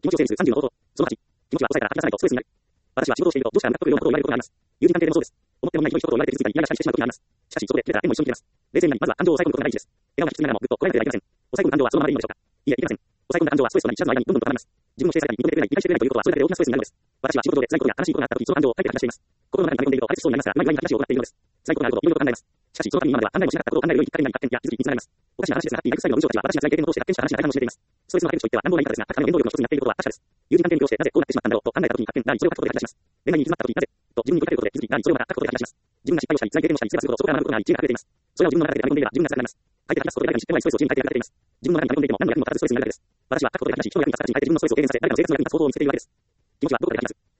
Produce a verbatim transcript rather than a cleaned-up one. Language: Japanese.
気持ちを整理するさんじゅうの方法。そのはち、気持ちは抑えたら吐き出さないとストレスになる。私は仕事をしていると、上司からムカつくようなことを言われることがあります。友人関係でもそうです。思ってもないひどい一言を言われて傷ついたり、イライラしたりしてしまう時があります。しかし、そこで切れたら縁も一緒に切れます。冷静になり、まずは感情を抑え込むことが大事です。笑顔が引きつりながらも、ぐっとこらえなければいけません。抑え込んだ感情はそのままでいいのでしょうか。いいえ、いけません。抑え込んだ感情はストレスとなり、知らずの間にどんどんと高まります。自分のしていされたり、認めてくれない、理解してくれないということは、それだけで大きなストレスになるのです。私は仕事上で辛いことや悲しいことがあった時、その感情を書いて吐き出しています。心の中に溜め込んでいると破裂しそうになりますが、前々に話を行っているのです。辛いことがあると、いろいろと考えます。しかし、そのために今までは考えもしなかったことを考えるようにきっかけになり、発展や気づきにつながります。おかしな話ですが、ハッピーライフスタイルの文章たちは、私が辛い経験を通して発展した話や大半を教えています。ストレスの解決といっては、乱暴な言い方ですが、書き換えの原動力の一つになっていることは確かです。友人関係に通して、なぜこうなってしまったんだろうと考えた時に発展なり、それを書くことで吐き出します。恋愛に行き詰まった時になぜと自分に問いかけることで気づきなり、それをまた書くことで吐き出します。自分が失敗をしたり、辛い経験をしたり、知恵がすること、そこから学ぶことがあり、知恵が溢れています。それを自分の中で溜め込んでいれば、自分が辛くなります。書いて吐き出すことで誰かに知ってもないストレスを知恵に書いて書かれています。自分の中に溜め込んでいても何の役にも立たずストレスになるだけです。私は書くことで吐き出し、人の役に立つ形に書いて自分のストレスを軽減させ、誰かの制約に立つ方法を見つけているわけです。気持ちはどこかで吐き出す。